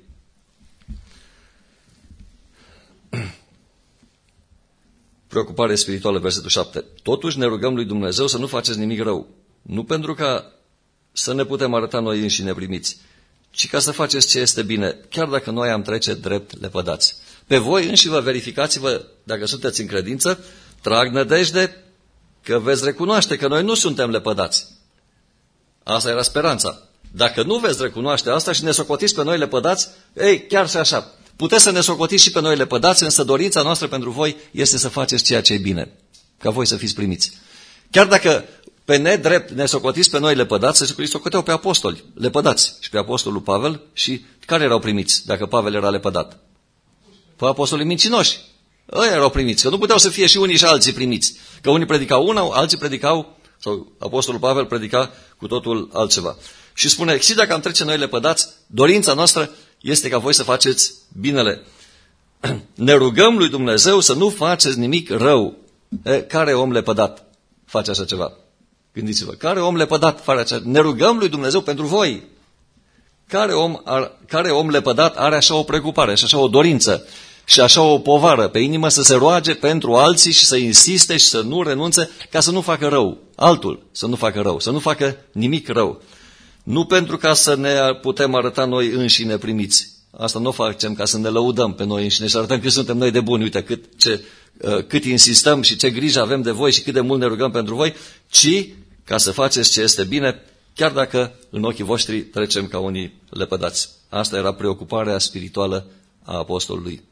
Preocupare spirituală, versetul șapte. Totuși ne rugăm lui Dumnezeu să nu faceți nimic rău. Nu pentru ca să ne putem arăta noi înșine primiți, ci ca să faceți ce este bine, chiar dacă noi am trece drept lepădați. Pe voi înși vă verificați-vă dacă sunteți în credință, trag nădejde că veți recunoaște că noi nu suntem lepădați. Asta era speranța. Dacă nu veți recunoaște asta și ne socotiți pe noi lepădați, ei, chiar și așa. Puteți să ne socotiți și pe noi lepădați, însă dorința noastră pentru voi este să faceți ceea ce e bine, ca voi să fiți primiți. Chiar dacă pe nedrept ne socotiți pe noi lepădați, se socoteau pe apostoli, lepădați, și pe apostolul Pavel, și care erau primiți dacă Pavel era lepădat? Pe apostolii mincinoși. Ăia erau primiți, că nu puteau să fie și unii și alții primiți. Că unii predicau una, alții predicau, sau apostolul Pavel predica cu totul altceva. Și spune, și dacă am trece noi lepădați, dorința noastră este ca voi să faceți binele. Ne rugăm lui Dumnezeu să nu faceți nimic rău. E, care om lepădat face așa ceva? Gândiți-vă, care om lepădat face așa? Ne rugăm lui Dumnezeu pentru voi. Care om, ar, care om lepădat are așa o preocupare și așa o dorință și așa o povară pe inimă să se roage pentru alții și să insiste și să nu renunțe ca să nu facă rău. Altul să nu facă rău, să nu facă nimic rău. Nu pentru ca să ne putem arăta noi înșine primiți. Asta nu o facem ca să ne lăudăm pe noi înșine și arătăm că suntem noi de buni. Uite cât, ce, cât insistăm și ce grijă avem de voi și cât de mult ne rugăm pentru voi, ci ca să faceți ce este bine, chiar dacă în ochii voștri trecem ca unii lepădați. Asta era preocuparea spirituală a apostolului.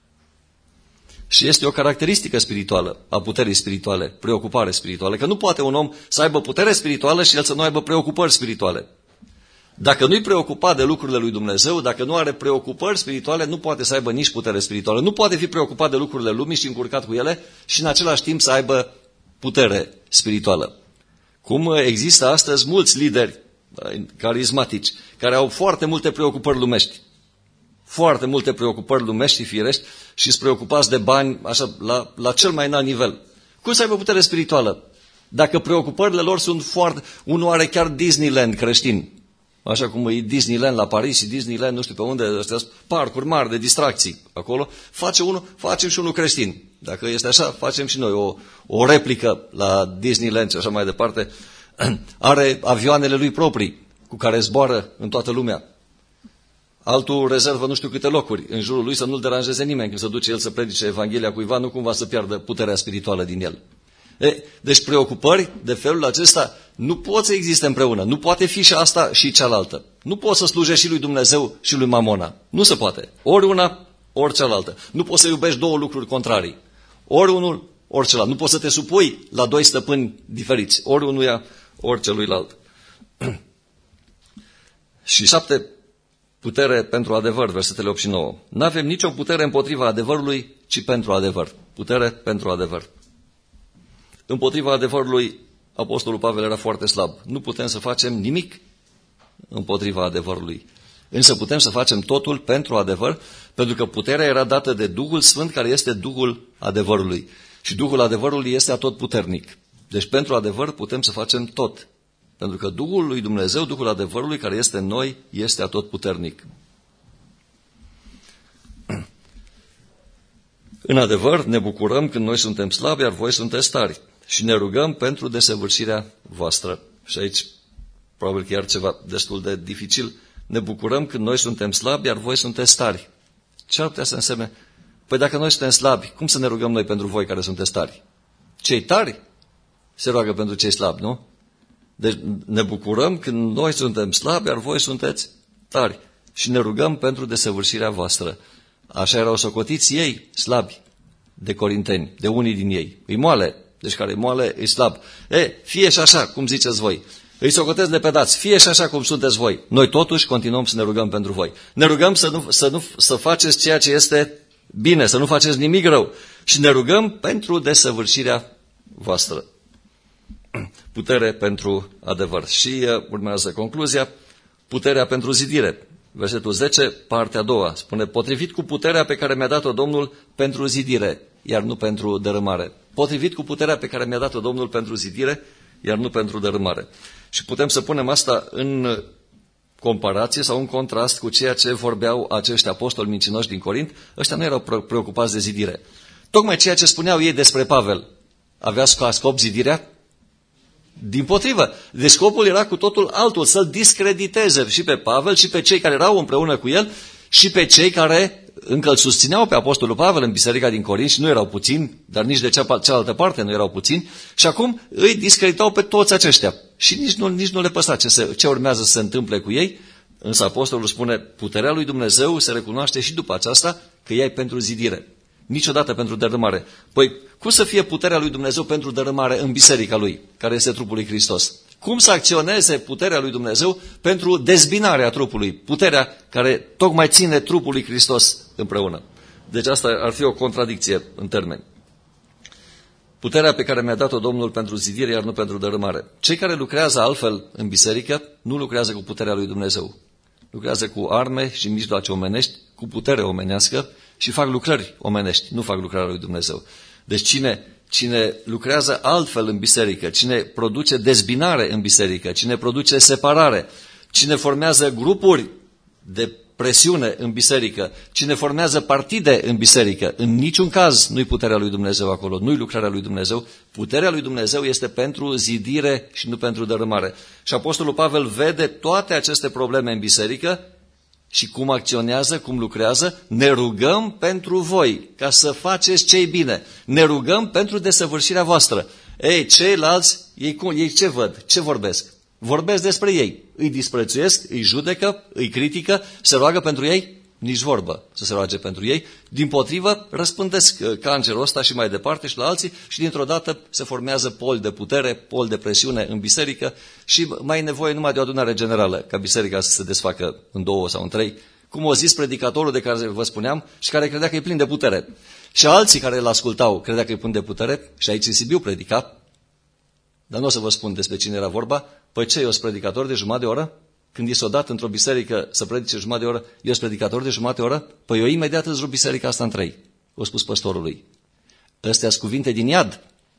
Și este o caracteristică spirituală a puterii spirituale, preocupare spirituală, că nu poate un om să aibă putere spirituală și el să nu aibă preocupări spirituale. Dacă nu-i preocupat de lucrurile lui Dumnezeu, dacă nu are preocupări spirituale, nu poate să aibă nici putere spirituală. Nu poate fi preocupat de lucrurile lumii și încurcat cu ele și în același timp să aibă putere spirituală. Cum există astăzi mulți lideri carismatici care au foarte multe preocupări lumești. foarte multe preocupări lumești și firești și sunt preocupați de bani așa, la, la cel mai înalt nivel. Cum să aibă putere spirituală? Dacă preocupările lor sunt foarte... Unul are chiar Disneyland creștin. Așa cum e Disneyland la Paris și Disneyland nu știu pe unde, astea parcuri mari de distracții acolo. Face unul, facem și unul creștin. Dacă este așa, facem și noi o, o replică la Disneyland și așa mai departe. Are avioanele lui proprii cu care zboară în toată lumea. Altul rezervă nu știu câte locuri în jurul lui să nu-l deranjeze nimeni când se duce el să predice Evanghelia cuiva, nu cumva să piardă puterea spirituală din el. E, deci preocupări de felul acesta nu pot să existe împreună. Nu poate fi și asta și cealaltă. Nu poți să slujești și lui Dumnezeu și lui Mamona. Nu se poate. Ori una, ori cealaltă. Nu poți să iubești două lucruri contrarii. Ori unul, ori celălalt. Nu poți să te supui la doi stăpâni diferiți. Ori unuia, ori celuilalt. Și șapte, putere pentru adevăr, versetele opt și nouă. N-avem nicio putere împotriva adevărului, ci pentru adevăr. Putere pentru adevăr. Împotriva adevărului, Apostolul Pavel era foarte slab. Nu putem să facem nimic împotriva adevărului. Însă putem să facem totul pentru adevăr, pentru că puterea era dată de Duhul Sfânt, care este Duhul adevărului. Și Duhul adevărului este atotputernic. Deci pentru adevăr putem să facem tot. Pentru că Duhul lui Dumnezeu, Duhul adevărului, care este în noi, este atotputernic. În adevăr, ne bucurăm când noi suntem slabi, iar voi sunteți tari. Și ne rugăm pentru desăvârșirea voastră. Și aici, probabil că e ceva destul de dificil. Ne bucurăm când noi suntem slabi, iar voi sunteți tari. Ce ar putea să însemne? Păi dacă noi suntem slabi, cum să ne rugăm noi pentru voi care sunteți tari? Cei tari se roagă pentru cei slabi, nu? Deci ne bucurăm când noi suntem slabi, iar voi sunteți tari. Și ne rugăm pentru desăvârșirea voastră. Așa erau socotiți ei, slabi, de corinteni, de unii din ei. Îi moale, deci care e moale, e slab. E, fie și așa, cum ziceți voi. Îi socotesc de pedați, fie și așa cum sunteți voi. Noi totuși continuăm să ne rugăm pentru voi. Ne rugăm să, nu, să, nu, să faceți ceea ce este bine, să nu faceți nimic rău. Și ne rugăm pentru desăvârșirea voastră. Putere pentru adevăr. Și uh, urmează concluzia, puterea pentru zidire. Versetul zece, partea a doua, spune, potrivit cu puterea pe care mi-a dat-o Domnul pentru zidire, iar nu pentru dărâmare. Potrivit cu puterea pe care mi-a dat-o Domnul pentru zidire, iar nu pentru dărâmare. Și putem să punem asta în comparație sau în contrast cu ceea ce vorbeau acești apostoli mincinoși din Corint. Ăștia nu erau preocupați de zidire. Tocmai ceea ce spuneau ei despre Pavel avea ca scop zidirea? Dimpotrivă, deci scopul era cu totul altul, să-l discrediteze și pe Pavel și pe cei care erau împreună cu el și pe cei care încă îl susțineau pe apostolul Pavel în biserica din Corint și nu erau puțini, dar nici de cealaltă parte nu erau puțini și acum îi discreditau pe toți aceștia și nici nu, nici nu le păsa ce, se, ce urmează să se întâmple cu ei, însă apostolul spune, puterea lui Dumnezeu se recunoaște și după aceasta că ea e pentru zidire. Niciodată pentru dărâmare. Păi, cum să fie puterea lui Dumnezeu pentru dărâmare în biserica lui, care este trupul lui Hristos? Cum să acționeze puterea lui Dumnezeu pentru dezbinarea trupului? Puterea care tocmai ține trupul lui Hristos împreună. Deci asta ar fi o contradicție în termeni. Puterea pe care mi-a dat-o Domnul pentru zidire, iar nu pentru dărâmare. Cei care lucrează altfel în biserică, nu lucrează cu puterea lui Dumnezeu. Lucrează cu arme și mijloace omenești, cu putere omenească, și fac lucrări omenești, nu fac lucrarea lui Dumnezeu. Deci cine, cine lucrează altfel în biserică, cine produce dezbinare în biserică, cine produce separare, cine formează grupuri de presiune în biserică, cine formează partide în biserică, în niciun caz nu-i puterea lui Dumnezeu acolo, nu-i lucrarea lui Dumnezeu. Puterea lui Dumnezeu este pentru zidire și nu pentru dărâmare. Și apostolul Pavel vede toate aceste probleme în biserică și cum acționează, cum lucrează. Ne rugăm pentru voi, ca să faceți ce-i bine. Ne rugăm pentru desăvârșirea voastră. Ei, ceilalți, ei, ei ce văd? Ce vorbesc? Vorbesc despre ei. Îi disprețuiesc, îi judecă, îi critică, se roagă pentru ei? Nici vorbă să se roage pentru ei. Dimpotrivă, răspândesc cancerul ăsta și mai departe și la alții și dintr-o dată se formează pol de putere, pol de presiune în biserică și mai e nevoie numai de o adunare generală ca biserica să se desfacă în două sau în trei, cum o zis predicatorul de care vă spuneam și care credea că e plin de putere. Și alții care îl ascultau credea că e plin de putere și aici în Sibiu predica, dar nu o să vă spun despre cine era vorba. Păi ce, eu sunt predicator de jumătate de oră? Când i s-o dat într-o biserică să predice jumătate de oră, eu sunt predicator de jumătate de oră, păi eu imediat îți rup biserica asta în trei. O spus păstorului. Astea sunt cuvinte din iad.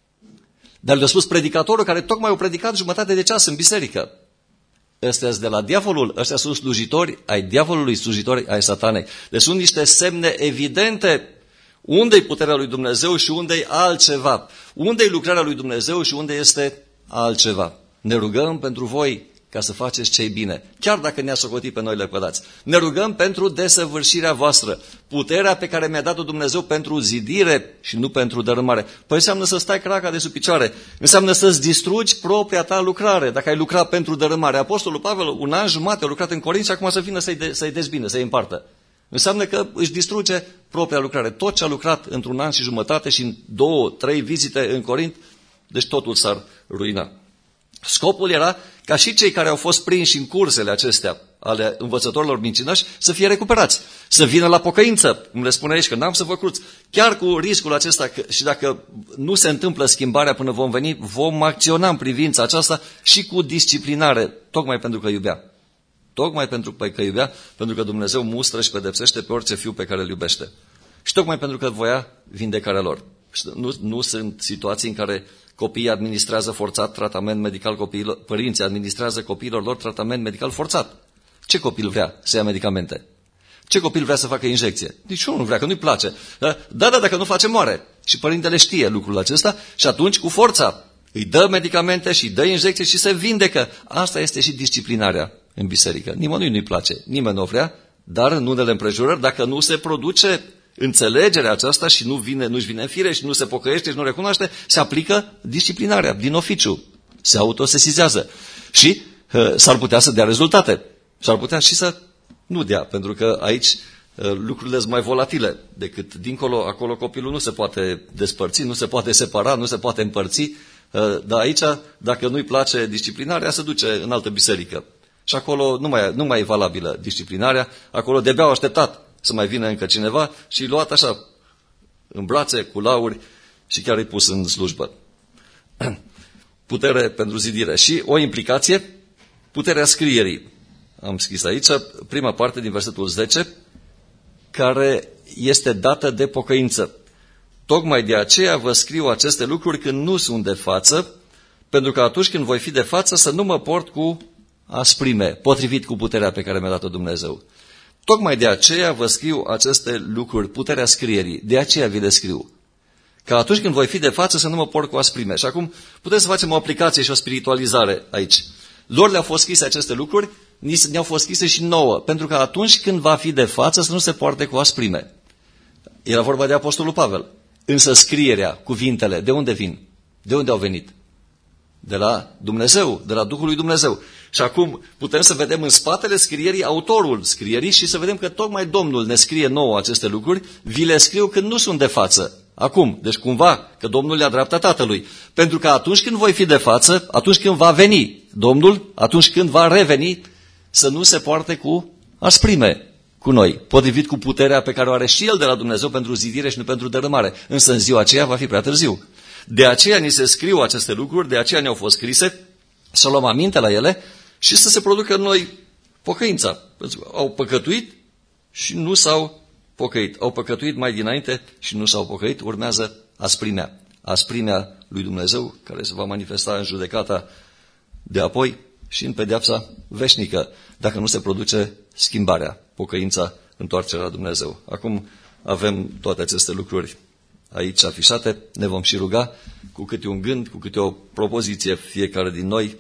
Dar le-a spus predicatorul care tocmai a predicat jumătate de ceas în biserică. Astea sunt de la diavolul, ăștia sunt slujitori ai diavolului, slujitori ai satanei. Deci sunt niște semne evidente unde-i puterea lui Dumnezeu și unde-i altceva. Unde-i lucrarea lui Dumnezeu și unde este altceva. Ne rugăm pentru voi ca să faceți ce-i bine, chiar dacă ne-a socotit pe noi lepădați. Ne rugăm pentru desăvârșirea voastră, puterea pe care mi-a dat-o Dumnezeu pentru zidire și nu pentru dărâmare. Păi înseamnă să stai craca de sub picioare, înseamnă să-ți distrugi propria ta lucrare, dacă ai lucrat pentru dărâmare. Apostolul Pavel un an jumate a lucrat în Corint și acum să vină să-i, de, să-i dezbină, să-i împartă. Înseamnă că își distruge propria lucrare. Tot ce a lucrat într-un an și jumătate și în două, trei vizite în Corint, deci totul s-ar ruina. Scopul era ca și cei care au fost prinși în cursele acestea ale învățătorilor mincinoși să fie recuperați, să vină la pocăință, cum le spune aici, că n-am să vă cruți. Chiar cu riscul acesta că, și dacă nu se întâmplă schimbarea până vom veni, vom acționa în privința aceasta și cu disciplinare, tocmai pentru că iubea. Tocmai pentru că iubea, pentru că Dumnezeu mustră și pedepsește pe orice fiu pe care îl iubește. Și tocmai pentru că voia vindecarea lor. Nu, nu sunt situații în care copiii administrează forțat tratament medical copiilor, părinții administrează copiilor lor tratament medical forțat. Ce copil vrea să ia medicamente? Ce copil vrea să facă injecție? Nici unul nu vrea, că nu-i place. Da, da, da, dacă nu face, moare. Și părintele știe lucrul acesta și atunci cu forța îi dă medicamente și îi dă injecție și se vindecă. Asta este și disciplinarea în biserică. Nimănui nu-i place, nimeni nu o vrea, dar în unele împrejurări, dacă nu se produce înțelegerea aceasta și nu vine, nu-și vine în fire și nu se pocăiește și nu recunoaște, se aplică disciplinarea din oficiu. Se autosesizează. Și uh, s-ar putea să dea rezultate. S-ar putea și să nu dea, pentru că aici uh, lucrurile sunt mai volatile decât dincolo, acolo copilul nu se poate despărți, nu se poate separa, nu se poate împărți, uh, dar aici, dacă nu-i place disciplinarea, se duce în altă biserică. Și acolo nu mai, nu mai e valabilă disciplinarea, acolo de-abia au așteptat să mai vină încă cineva și îi luat așa în brațe, cu lauri și chiar îi pus în slujbă. Putere pentru zidire. Și o implicație, puterea scrierii. Am scris aici, prima parte din versetul zece, care este dată de pocăință. Tocmai de aceea vă scriu aceste lucruri când nu sunt de față, pentru că atunci când voi fi de față să nu mă port cu asprime, potrivit cu puterea pe care mi-a dat-o Dumnezeu. Tocmai de aceea vă scriu aceste lucruri, puterea scrierii, de aceea vi le scriu. Că atunci când voi fi de față să nu mă port cu asprime. Și acum putem să facem o aplicație și o spiritualizare aici. Lor le-au fost scrise aceste lucruri, ne-au fost scrise și nouă, pentru că atunci când va fi de față să nu se poarte cu asprime. Era vorba de Apostolul Pavel. Însă scrierea, cuvintele, de unde vin? De unde au venit? De la Dumnezeu, de la Duhul lui Dumnezeu. Și acum putem să vedem în spatele scrierii autorul scrierii și să vedem că tocmai Domnul ne scrie nouă aceste lucruri, vi le scriu când nu sunt de față. Acum, deci cumva, că Domnul le-a dreapta Tatălui. Pentru că atunci când voi fi de față, atunci când va veni Domnul, atunci când va reveni, să nu se poarte cu asprime cu noi, potrivit cu puterea pe care o are și El de la Dumnezeu pentru zidire și nu pentru dărâmare. Însă în ziua aceea va fi prea târziu. De aceea ni se scriu aceste lucruri, de aceea ne-au fost scrise, să luăm aminte la ele și să se producă în noi pocăința. Au păcătuit și nu s-au pocăit. Au păcătuit mai dinainte și nu s-au pocăit. Urmează asprimea. Asprimea lui Dumnezeu, care se va manifesta în judecata de apoi și în pedeapsa veșnică, dacă nu se produce schimbarea, pocăința, întoarcerea la Dumnezeu. Acum avem toate aceste lucruri aici afișate, ne vom și ruga cu câte un gând, cu câte o propoziție fiecare din noi.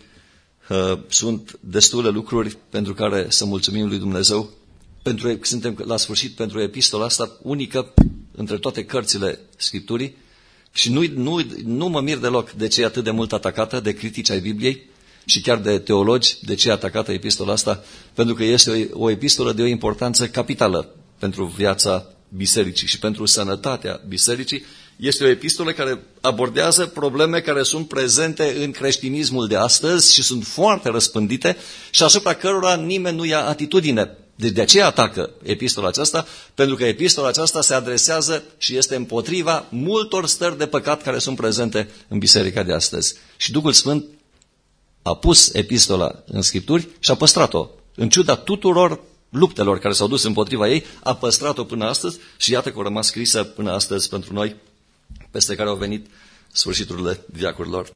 Sunt destule lucruri pentru care să mulțumim lui Dumnezeu. Pentru că suntem la sfârșit pentru epistola asta unică între toate cărțile Scripturii și nu, nu, nu mă mir deloc de ce e atât de mult atacată de critici ai Bibliei și chiar de teologi de ce e atacată epistola asta, pentru că este o, o epistolă de o importanță capitală pentru viața bisericii și pentru sănătatea bisericii. Este o epistolă care abordează probleme care sunt prezente în creștinismul de astăzi și sunt foarte răspândite și asupra cărora nimeni nu ia atitudine. Deci de aceea atacă epistola aceasta, pentru că epistola aceasta se adresează și este împotriva multor stări de păcat care sunt prezente în biserica de astăzi. Și Duhul Sfânt a pus epistola în Scripturi și a păstrat-o în ciuda tuturor luptelor care s-au dus împotriva ei, a păstrat-o până astăzi și iată că a rămas scrisă până astăzi pentru noi, peste care au venit sfârșiturile veacurilor.